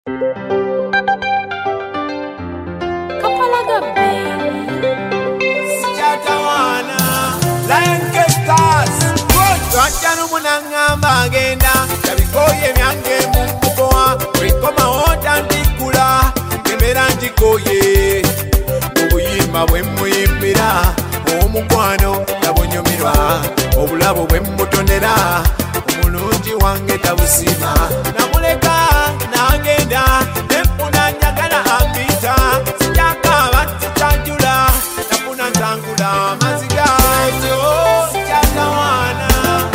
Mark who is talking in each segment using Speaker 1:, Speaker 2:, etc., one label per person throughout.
Speaker 1: Munangamba agenda yabikoye byange mumukoa wekoma otandikula emera njikoye obuyimba bwe muyimbira omukwano yabonyumirwa obulabo bwe mutondera omulungi wange tabusima namuleka nagenda nefuna njagala ambita sijakaba sijanjula nafuna ntangula maziga sijatawana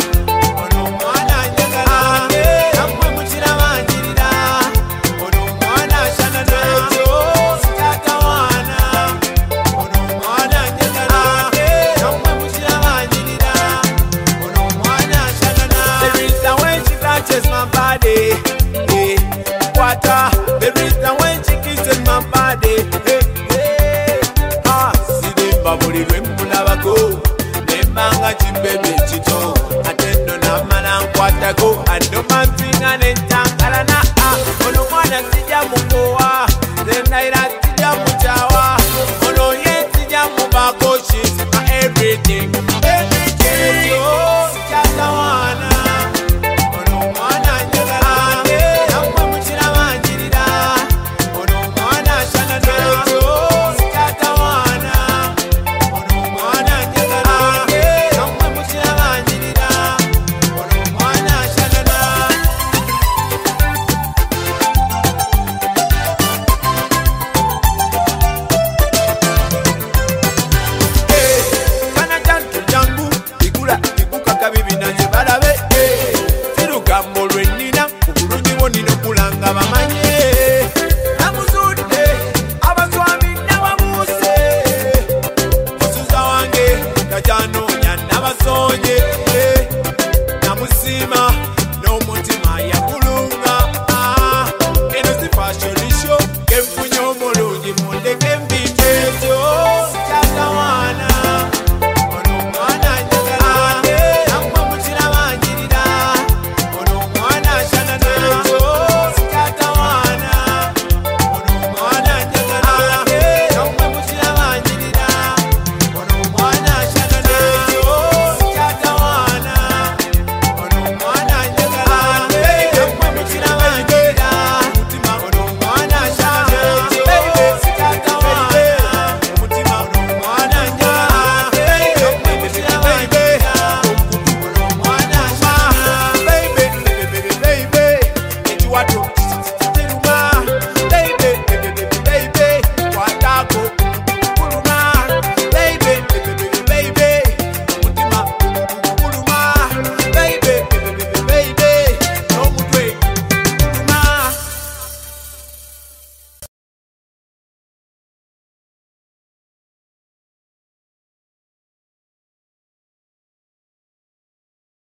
Speaker 1: my body, hey, water. There is the when she kisses my body, hey, hey. Ah, see the bubble when Mulavago, Nemanga Chimbebe Chito, Atendo Namana Quata go, and no man thing and Tankarana, Onomana Tija Mukoa, then I had Tija Mutawa, Ono Yet Tija Mubako, she's my everything.